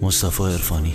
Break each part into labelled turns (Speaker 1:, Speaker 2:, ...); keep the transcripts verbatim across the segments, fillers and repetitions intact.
Speaker 1: مصطفی عرفانی.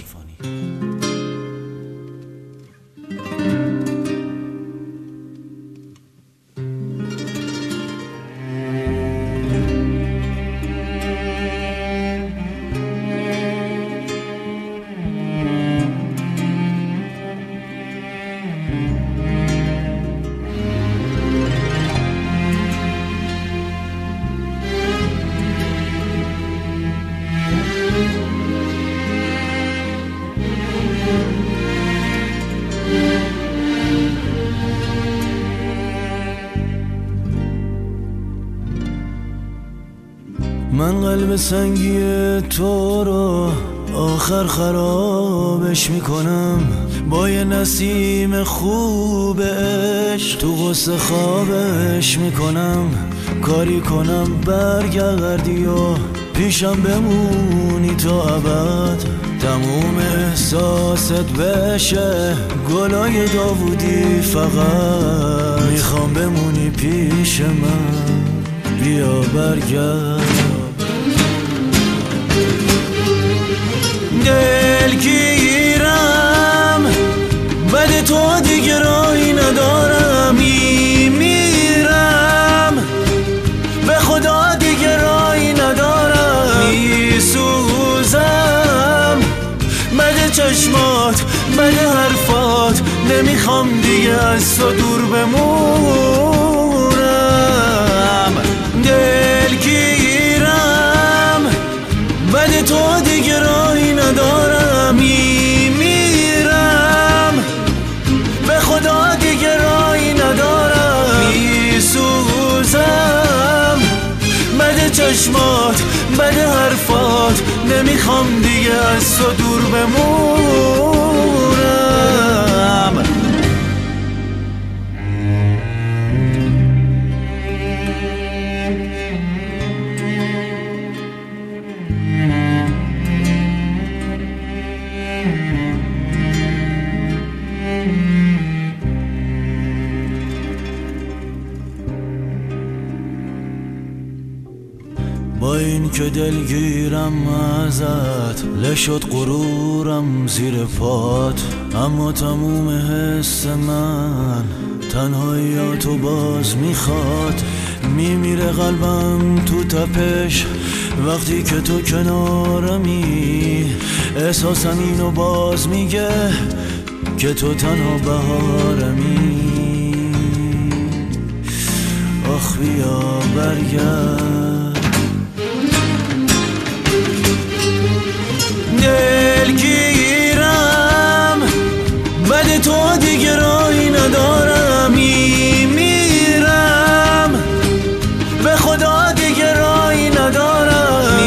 Speaker 1: من قلب سنگی تو رو آخر خرابش میکنم، با یه نسیم خوب عشق تو غصه خوابش میکنم. کاری کنم برگردی و پیشم بمونی تا ابد، تموم احساست بشه گلای داوودی. فقط میخوام بمونی پیش من، بیا برگرد. دلگیرم بد تو دیگه راهی ندارم، میمیرم به خدا دیگه راهی ندارم. میسوزم بد چشمات بد حرفات، نمیخوام دیگه از تو دور بمونم. دلگیرم بد تو دیگه راهی ندارم، میمیرم به خدا دیگه راهی ندارم. میسوزم بد چشمات بد حرفات، نمیخوام دیگه از تو دور بمونم. با این که دلگیرم ازت، لشد غرورم زیر پات، اما تموم حس من تنهاییاتو باز میخواد. میمیره قلبم تو تپش وقتی که تو کنارمی، احساسم اینو باز میگه که تو تنها بهارمی. آخ بیا برگرد. دلگیرم بد تو دیگه راهی ندارم، میمیرم به خدا دیگه راهی ندارم.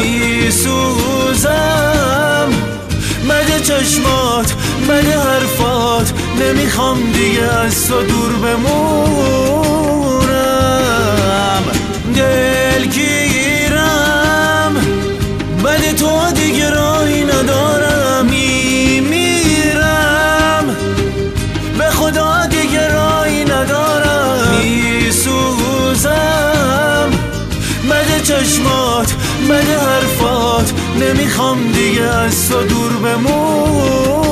Speaker 1: میسوزم بد چشمات بد حرفات، نمیخوام دیگه از تو دور بمونم. دلگیرم بد تو دیگه راهی ندارم، میمیرم به خدا دیگه راهی ندارم. میسوزم بد چشمات بد حرفات، نمیخوام دیگه از تو دور بمونم.